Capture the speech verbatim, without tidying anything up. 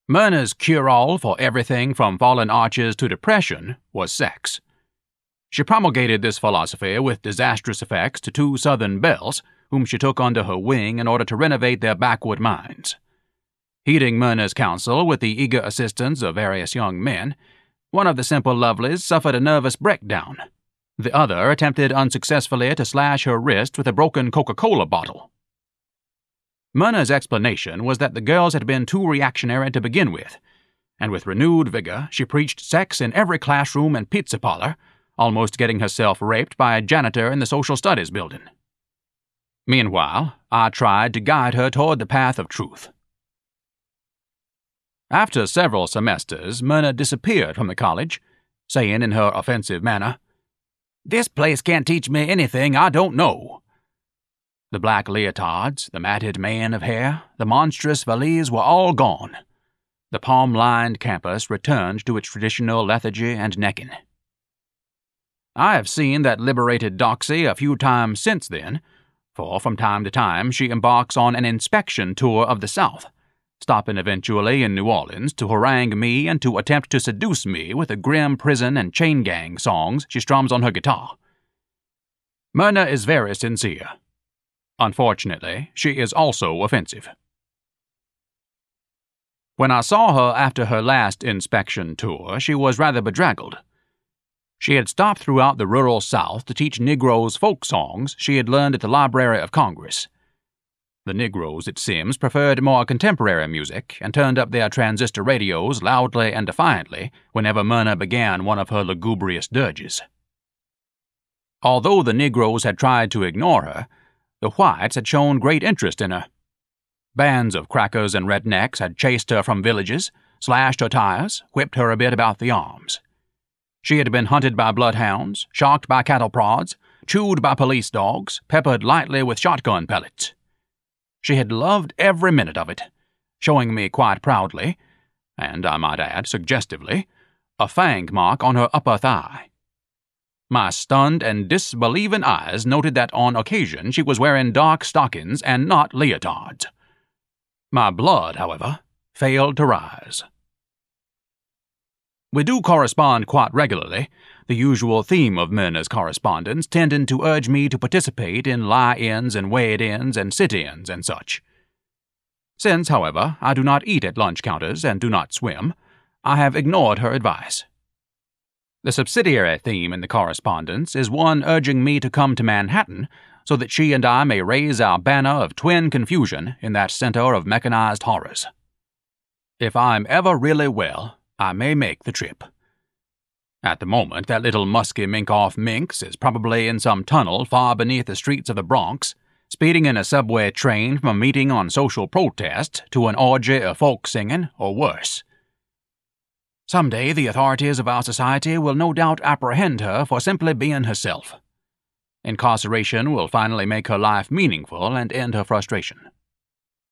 Myrna's cure-all for everything from fallen arches to depression was sex. She promulgated this philosophy with disastrous effects to two Southern belles, whom she took under her wing in order to renovate their backward minds. Heeding Myrna's counsel with the eager assistance of various young men, one of the simple lovelies suffered a nervous breakdown. The other attempted unsuccessfully to slash her wrist with a broken Coca-Cola bottle. Myrna's explanation was that the girls had been too reactionary to begin with, and with renewed vigor she preached sex in every classroom and pizza parlor, almost getting herself raped by a janitor in the social studies building. Meanwhile, I tried to guide her toward the path of truth. After several semesters, Myrna disappeared from the college, saying in her offensive manner, "This place can't teach me anything I don't know." The black leotards, the matted mane of hair, the monstrous valise were all gone. The palm-lined campus returned to its traditional lethargy and necking. I have seen that liberated doxy a few times since then, for from time to time she embarks on an inspection tour of the South, stopping eventually in New Orleans to harangue me and to attempt to seduce me with the grim prison and chain gang songs she strums on her guitar. Myrna is very sincere. Unfortunately, she is also offensive. When I saw her after her last inspection tour, she was rather bedraggled. She had stopped throughout the rural South to teach Negroes folk songs she had learned at the Library of Congress. The Negroes, it seems, preferred more contemporary music and turned up their transistor radios loudly and defiantly whenever Myrna began one of her lugubrious dirges. Although the Negroes had tried to ignore her, the whites had shown great interest in her. Bands of crackers and rednecks had chased her from villages, slashed her tires, whipped her a bit about the arms. She had been hunted by bloodhounds, shocked by cattle prods, chewed by police dogs, peppered lightly with shotgun pellets. She had loved every minute of it, showing me quite proudly, and I might add suggestively, a fang mark on her upper thigh. My stunned and disbelieving eyes noted that on occasion she was wearing dark stockings and not leotards. My blood, however, failed to rise. We do correspond quite regularly, the usual theme of Myrna's correspondence tending to urge me to participate in lie-ins and wade-ins and sit-ins and such. Since, however, I do not eat at lunch counters and do not swim, I have ignored her advice. The subsidiary theme in the correspondence is one urging me to come to Manhattan so that she and I may raise our banner of twin confusion in that center of mechanized horrors. If I'm ever really well, I may make the trip. At the moment, that little musky mink-off minx is probably in some tunnel far beneath the streets of the Bronx, speeding in a subway train from a meeting on social protest to an orgy of folk singing, or worse. Someday the authorities of our society will no doubt apprehend her for simply being herself. Incarceration will finally make her life meaningful and end her frustration.